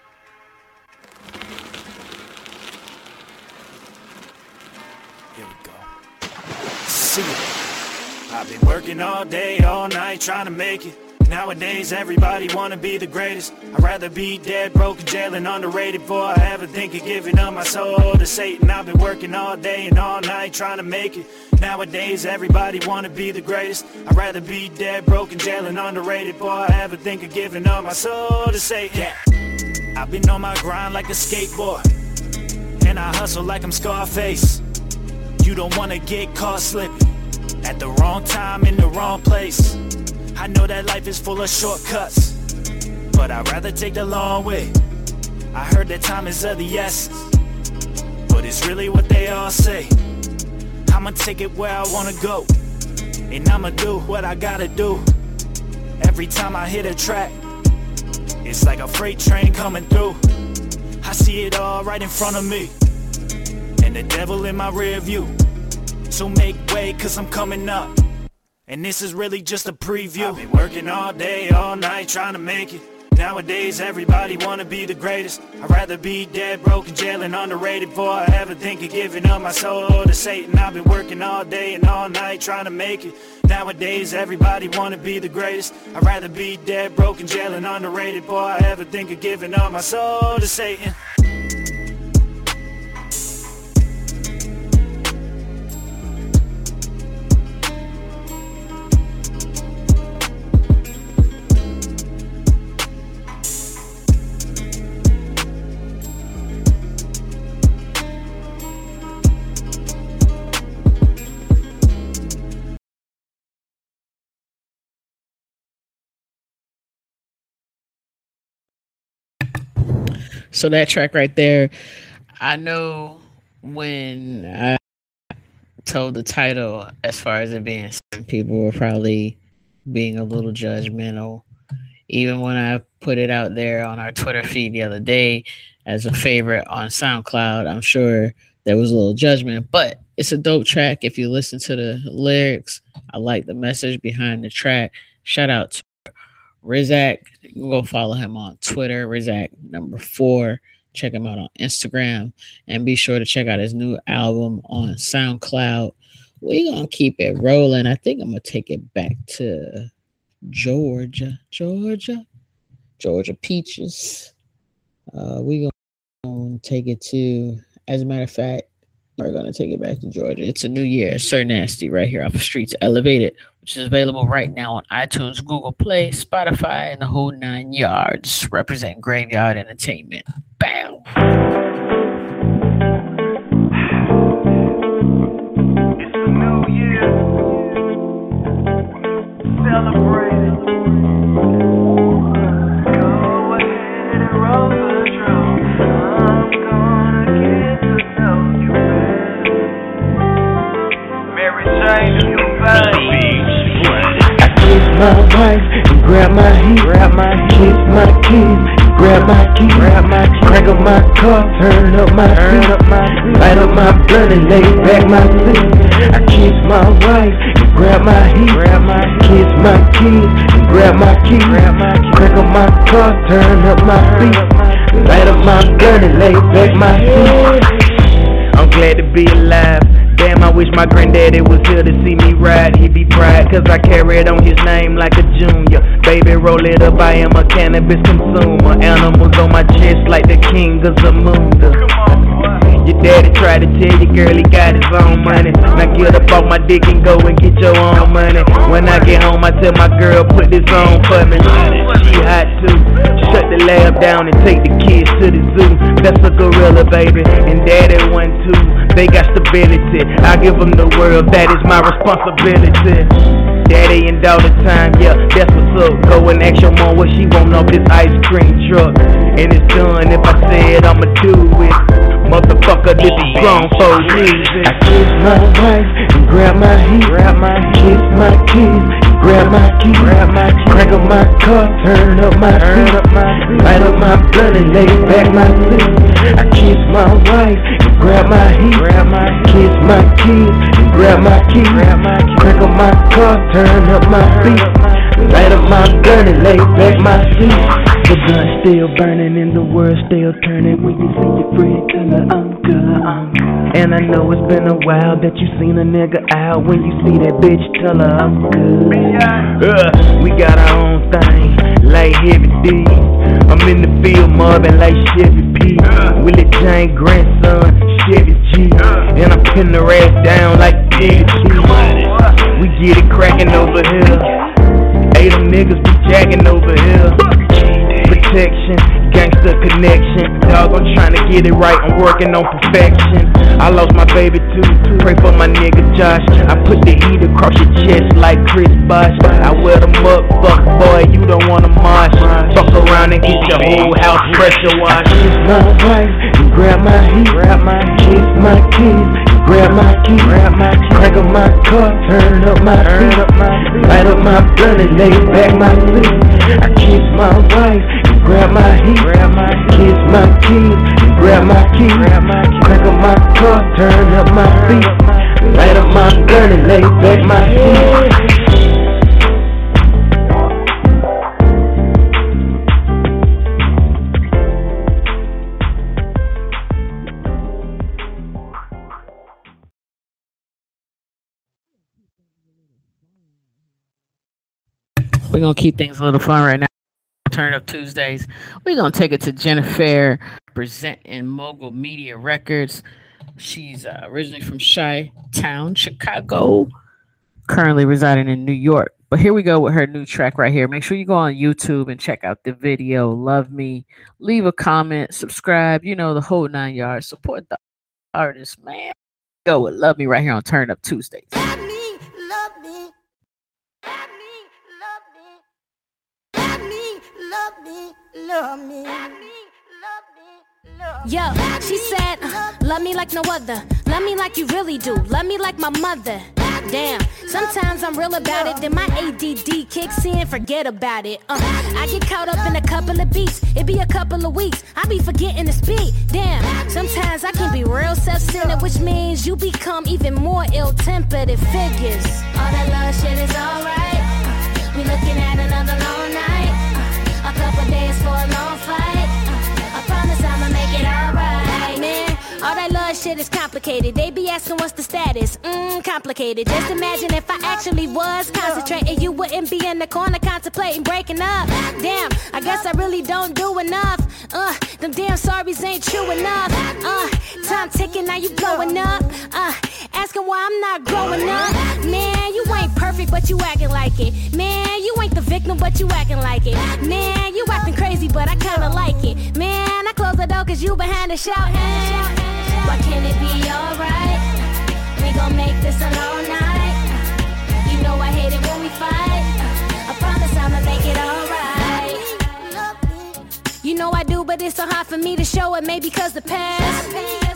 Here we go. See ya. I've been working all day, all night, trying to make it. Nowadays, everybody wanna be the greatest. I'd rather be dead, broken, jail, and underrated before I ever think of giving up my soul to Satan. I've been working all day and all night trying to make it. Nowadays, everybody wanna be the greatest. I'd rather be dead, broken, jail, and underrated before I ever think of giving up my soul to Satan. Yeah. I've been on my grind like a skateboard, and I hustle like I'm Scarface. You don't wanna get caught slipping at the wrong time in the wrong place. I know that life is full of shortcuts, but I'd rather take the long way. I heard that time is of the essence, but it's really what they all say. I'ma take it where I wanna go, and I'ma do what I gotta do. Every time I hit a track, it's like a freight train coming through. I see it all right in front of me, and the devil in my rear view. So make way, cause I'm coming up, and this is really just a preview. I've been working all day, all night, trying to make it. Nowadays, everybody wanna be the greatest. I'd rather be dead, broken, jail, and underrated before I ever think of giving up my soul to Satan. I've been working all day and all night, trying to make it. Nowadays, everybody wanna be the greatest. I'd rather be dead, broken, jail, and underrated before I ever think of giving up my soul to Satan. So that track right there, I know when I told the title, as far as it being, some people were probably being a little judgmental. Even when I put it out there on our Twitter feed the other day as a favorite on SoundCloud, I'm sure there was a little judgment, but it's a dope track. If you listen to the lyrics, I like the message behind the track. Shout out to Rizak. You can go follow him on Twitter, Rizak number four. Check him out on Instagram, and be sure to check out his new album on SoundCloud. We're gonna keep it rolling. I think I'm gonna take it back to Georgia, Georgia, Georgia Peaches. Uh, we gonna take it to, as a matter of fact, we're going to take it back to Georgia. It's a new year. Sir Nasty right here off the streets Elevated, which is available right now on iTunes, Google Play, Spotify, and the whole nine yards. Represent Graveyard Entertainment. Bam! It's a new year. Celebrate it. Go ahead and roll the drum. I'm gonna get to know you better. Mary Jane, do your body. I kiss my wife and grab my heat, grab my kiss my keys, grab my keys, grab my keys, crank up my car, turn up my turn up my light up my blunt and lay back my seat. I kiss my wife and grab my heat, grab my kiss my keys and grab my keys, grab my keys, crank up my car, turn up my feet, light up my blunt and lay back my seat. I'm glad to be alive. Damn, I wish my granddaddy was here to see me ride. He'd be proud, cause I carry it on his name like a junior. Baby, roll it up, I am a cannabis consumer. Animals on my chest like the king of Zamunda. Your daddy tried to tell you, girl, he got his own money. Now get up off my dick and go and get your own money. When I get home, I tell my girl, put this on for me. She hot too. Shut the lab down and take the kids to the zoo. That's a gorilla, baby, and daddy one too. They got stability, I give them the world, that is my responsibility. Daddy and daughter time, yeah, that's what's up. Go and ask your mom what she want off this ice cream truck. And it's done if I said I'ma do it. Motherfucker, this is grown folks music. I kiss my wife and grab my heat, grab my kiss my keys, grab my keys, grab my keys, crank up my car, turn up my turn up my light up my blunt and lay back my seat. I kiss my wife and grab my heat, grab my kiss my keys and grab my keys, grab my keys, crank up my car, turn up my feet, light up my gun and lay back my seat. The gun still burning and the world still turning. When you see your friend, tell her I'm good, I'm good. And I know it's been a while that you seen a nigga out. When you see that bitch, tell her I'm good. Uh, we got our own thing, like Heavy D. I'm in the field mobbing like Chevy P. Willie Jane grandson, Chevy G. And I'm pinning the ass down like D T. We get it cracking over here. Hey, them niggas be jacking over here. Protection, gangster connection. Dog, I'm trying to get it right, I'm working on perfection. I lost my baby too, pray for my nigga Josh. I put the heat across your chest like Chris Bosh. I wear them up, fuck boy, you don't wanna mosh. Fuck around and get your whole house pressure washed. I kiss my wife and grab my heat, grab my kiss my keys, grab my keys, grab my keys, crank up my car, turn up my feet, light up my blunt and lay back my seat. I kiss my wife and grab my heat, grab my kiss my keys, grab my keys, grab my keys, crank up my car, turn up my feet, light up my gun and lay back my seat. We're going to keep things a little fun right now. Turn Up Tuesdays. We're going to take it to Jennifer, presenting Mogul Media Records. She's uh, originally from Chi-Town, Chicago, currently residing in New York. But here we go with her new track right here. Make sure you go on YouTube and check out the video. Love me. Leave a comment. Subscribe. You know, the whole nine yards. Support the artist, man. Go with Love Me right here on Turn Up Tuesdays. Love me, love me. Love me, love me, love me, love me. Yo, she said, uh, love me like no other. Love me like you really do. Love me like my mother. Damn, sometimes I'm real about it. Then my A D D kicks in, forget about it. Uh, I get caught up in a couple of beats. It be a couple of weeks. I be forgetting to speak. Damn, sometimes I can be real self-centered, which means you become even more ill-tempered. It figures. All that love shit is alright. Uh, we looking at another long night. A couple days for a long fight. uh, I promise I'ma make it alright. Man, all that love shit is complicated. They be asking what's the status. Mmm, complicated. Just imagine if I actually was concentrating, you wouldn't be in the corner contemplating breaking up. Damn, I guess I really don't do enough. Uh, Them damn sorries ain't true enough. Uh, time ticking, now you blowing up. Uh, asking why I'm not growing up. Man, you ain't perfect, but you acting like it. Man, you ain't the victim, but you acting like it. Man, you acting crazy, but I kinda like it. Man, I close the door cause you behind the shouting. Why can't it be alright? We gon' make this a long night. You know I hate it when we fight. I promise I'ma make it alright. You know I do, but it's so hard for me to show it. Maybe cause the past.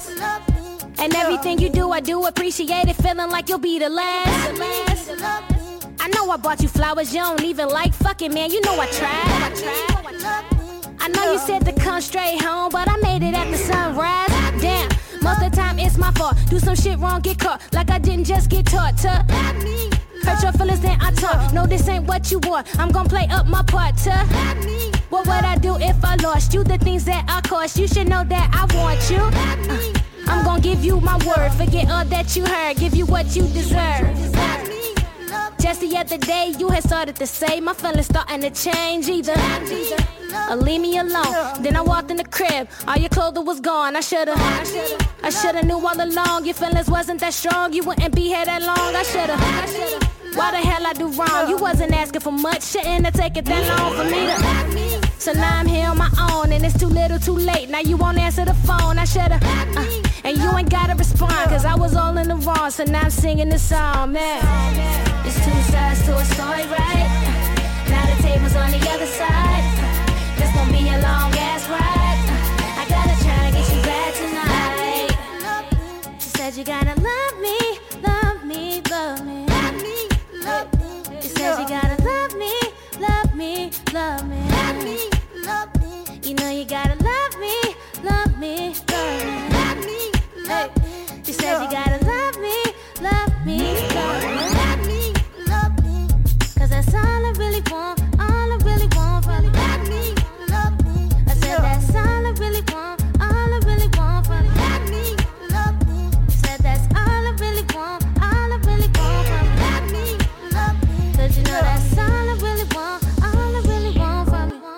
And everything you do, I do appreciate it. Feeling like you'll be the last. I know I bought you flowers, you don't even like fucking, man. You know I tried. I know you said to come straight home, but I made it at the sunrise. Damn, most of the time it's my fault. Do some shit wrong, get caught. Like I didn't just get taught to hurt your feelings, then I talk. No, this ain't what you want. I'm gonna play up my part to what would I do if I lost you? The things that I cost, you should know that I want you. uh, I'm gonna give you my word. Forget all that you heard, give you what you deserve. Just the other day you had started to say my feelings starting to change either or leave me alone. Then I walked in the crib, all your clothing was gone. I shoulda, I shoulda knew all along your feelings wasn't that strong. You wouldn't be here that long. I shoulda, why the hell I do wrong? You wasn't asking for much, shouldn't have taken that long for me to. So now I'm here on my own and it's too little too late. Now you won't answer the phone. I shoulda, uh, and you ain't gotta respond cause I was all in the wrong. So now I'm singing this song, man. It's two sides to a story, right? Now the table's on the other side. This gon' be a long ass ride. I gotta try to get you back tonight. She said you gotta love me, love me, love me. She said you gotta love me, love me, love me. You know you gotta love me, love me, love me. Hey, she said you gotta love me, love me, love me. Cause that's all I really want, all I really want from you. I said that's all I really want, all I really want from you. I said that's all I really want, all I really want from you. Cause you know that's all I really want, all I really want from you.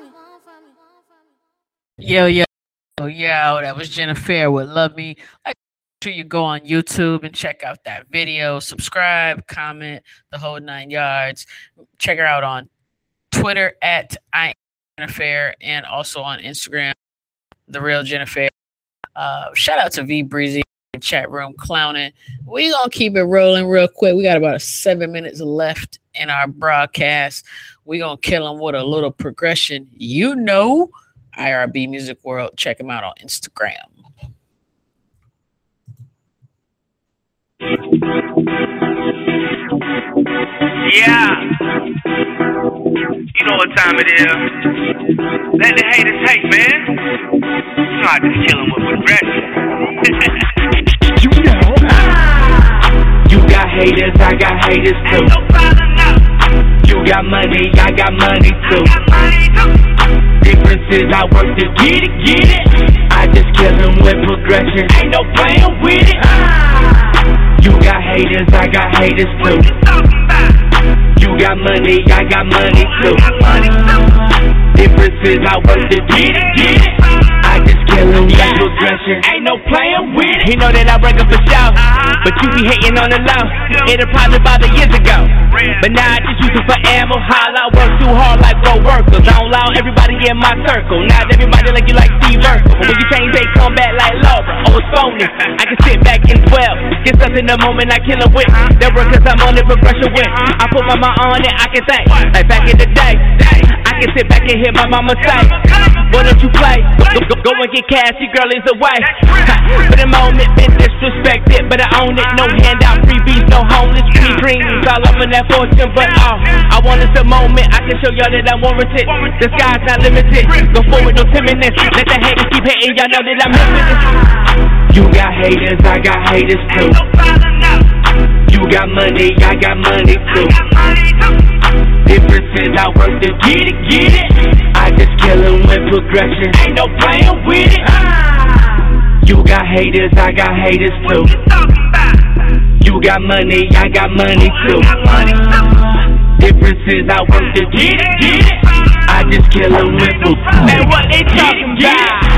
Yo, yo, yo, that was Jennifer with Love Me. Make sure you go on YouTube and check out that video. Subscribe, comment, the whole nine yards. Check her out on Twitter at I am Jennifer and also on Instagram, The Real Jennifer. Uh, shout out to V Breezy in chat room clowning. We gonna keep it rolling real quick. We got about seven minutes left in our broadcast. We gonna kill them with a little progression. You know, I R B Music World. Check him out on Instagram. Yeah, you know what time it is. Let the haters hate, man. You know I just kill them with progression. You know, you got haters, I got haters too. Ain't no problem now. You got money, I got money too. Difference is I work to get it, get it. I just kill them with progression. Ain't no playing with it. You got haters, I got haters too. You got money, I got money too. Difference is I work to get it, get it. I just kill them with progression. Ain't no playing with it. He know that I break up a show, but you be hating on the low. It probably about a years ago, but now I just use it for ammo. Holla, I work too hard like go workers. I don't allow everybody in my circle. Now everybody like you like Steve Urkel. When you change, they come back like Laura. Oh, it's phony. I can sit back in twelve, get stuff in the moment I kill them with. That work cause I'm on the progression with. I put my mind on it, I can think. Like back in the day, I can sit back and hear my mama say, why don't you play? Go, go, go and get cash, your girl is away. For the moment, been disrespected, but I own it. No handout, freebies, no homeless, free dreams. All up in that fortune, but all I want is a moment. I can show y'all that I'm warranted. The sky's not limited. Go forward, no timidness. Let the haters keep hating, y'all know that I'm infinite. You got haters, I got haters too. You got money, I got money too. Difference is I work to get it, get it. I just kill them with progression. Ain't no playing with it. You got haters, I got haters too. You got money, I got money too. Difference is I work to get it, get it. I just kill them with progression. Man, what they talking about?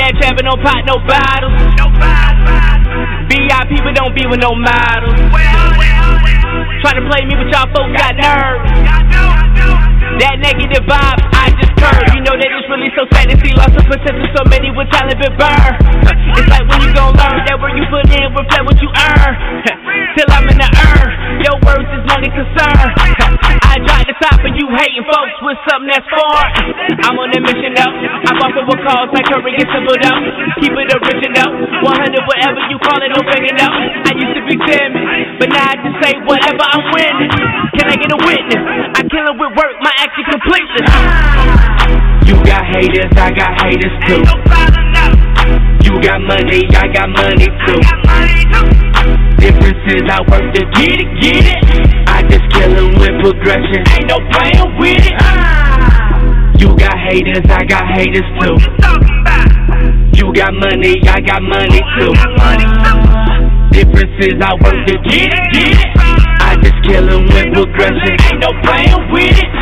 that trapping, no pot, no bottles. V I P, but don't be with no models. Try to play me, but y'all folks got nerves. That negative vibe, I just curb. You know that it's really so sad to see lots of potential, so many with talent but burn. It's like when you gon' learn that where you put in reflect what you earn. Till I'm in the urn, your words is money concern. I drop the top and you hating folks with something that's foreign. I'm on a mission though, I'm off of a cause like Curry and Simple though. Keep it original, one hundred whatever you call it, no figure though. I used to be timid, but now I just say whatever I'm winning. Can I get a witness? I kill it with work, my action completely. You got haters, I got haters too. You got money, I got money too. Difference is I work to get it, get it. I just kill them with progression, ain't no playing with it. You got haters, I got haters too. You got money, I got money too. Difference is I work to get it, get it. I just kill them with progression, ain't no playing with it.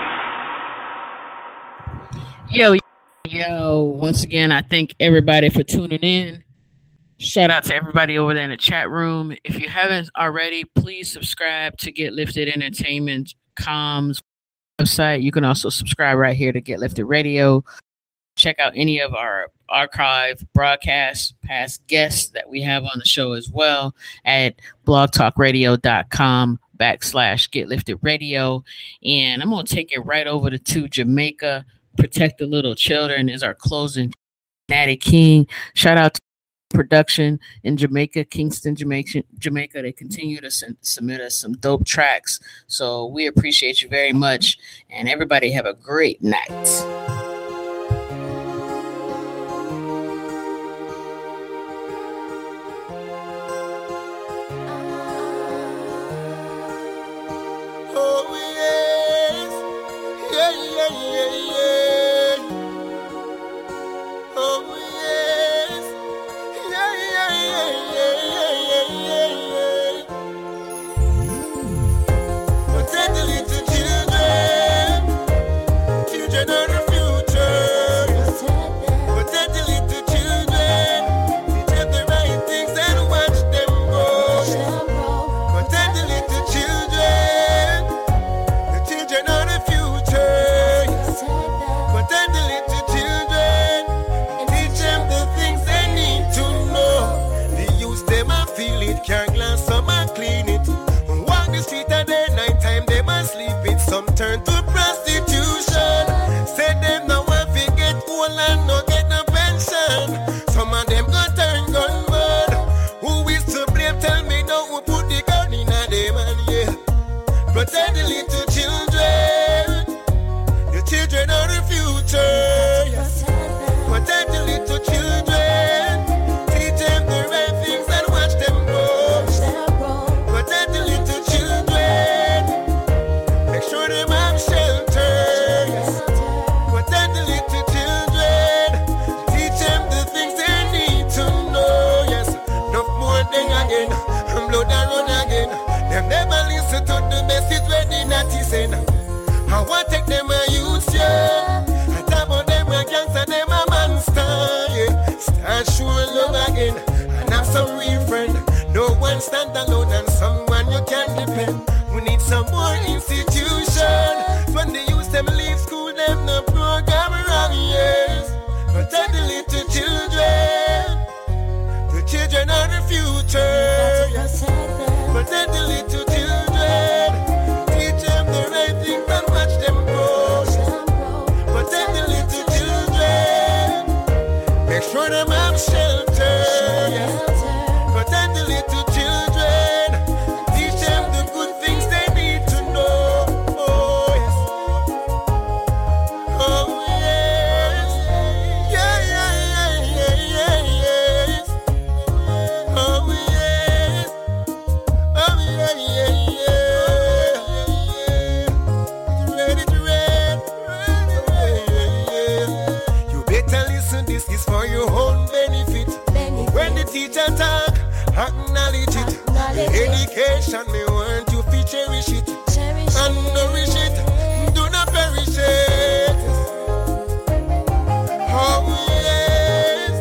Yo, yo, once again, I thank everybody for tuning in. Shout out to everybody over there in the chat room. If you haven't already, please subscribe to Get Lifted Entertainment Comms website. You can also subscribe right here to Get Lifted Radio. Check out any of our archive broadcasts, past guests that we have on the show as well at blogtalkradio.com backslash Get Lifted Radio. And I'm going to take it right over to, to Jamaica. Protect the Little Children is our closing. Natty King. Shout out to production in Jamaica, Kingston, Jamaica. Jamaica. They continue to send, submit us some dope tracks. So we appreciate you very much. And everybody have a great night. Turn to prostitution. Say them no one forget old and no get no pension. Some of them go turn gunman. Who is to blame? Tell me now who put the gun in a them and yeah. Protect the little children. The children are the future. Yes. Protect the little children. Teach them the right things and watch them grow. Protect the little children. Make sure them have shelter. Protect the little children. Teach them the things they need to know. Yes, enough more than again. Blood and run again. Them never listen to the message where they not listen. I want take them and use you. I talk about them a gangster, them a monster. Yeah, start showing love again and have some real friend. No one stand alone and someone you can depend. We need some more institution. When they use them leave school, them no program wrong, yes. Protect the little children. The children are the future, yes. Protect the little children. Teach them the right things and watch them grow. Protect the little children. Make sure them have shelter, yes. Protect the little children. Teach them the good things they need to know. Oh yes. Oh yes. Yeah, yeah, yeah, yeah, yeah, yes. Oh yes. Oh yeah, yeah, yeah. Ready to read. You better listen, this is for your own benefit. When the teacher talk, acknowledge it. Education, me want you to cherish it and nourish it. Do not perish it. Oh yes,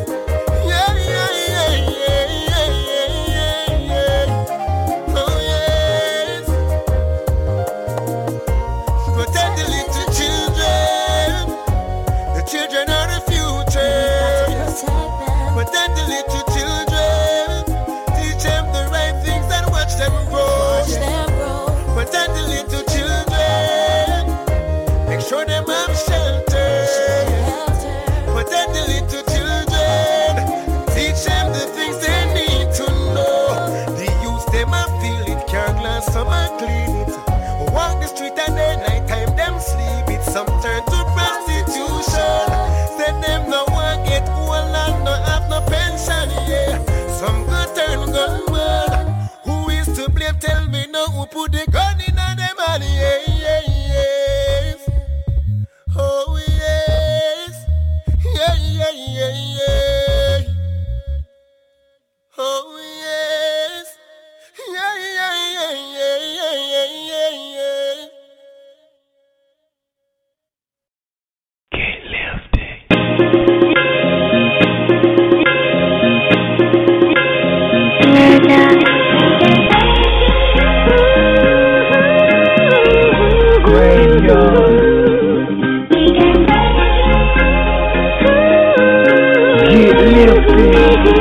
have shelter. Protect the little children. Teach them the things they need to know. The youth, them a feel it, can't glass, some a clean it. Walk the street and day, night time, them sleep it. Some turn to prostitution. Say them no one get old and no have no pension, yeah. Some go turn gunman. Who is to blame? Tell me now who put the gun in on them hand, yeah, yeah, yes. Oh yes, yeah, yeah, yeah, yeah. Oh yes, yeah, yeah, yeah, yeah, yeah, yeah, yeah, yeah. Get lifted. Graveyard. Get lifted.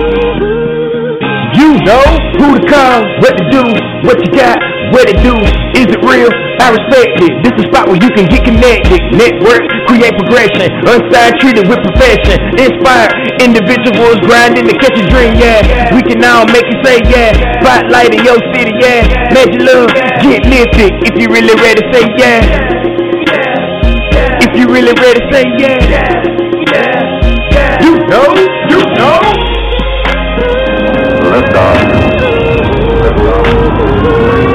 You know who to call, what to do, what you got, what to do. Is it real? I respect it. This is a spot where you can get connected. Network, create progression. Unsigned, treated with profession. Inspired individuals grinding to catch a dream, yeah. We can all make it say, yeah. Spotlight in your city, yeah. Magic love, get lifted. If you really ready, say, yeah. If you really ready, say, yeah. You know, you know. Lift off. Lift off.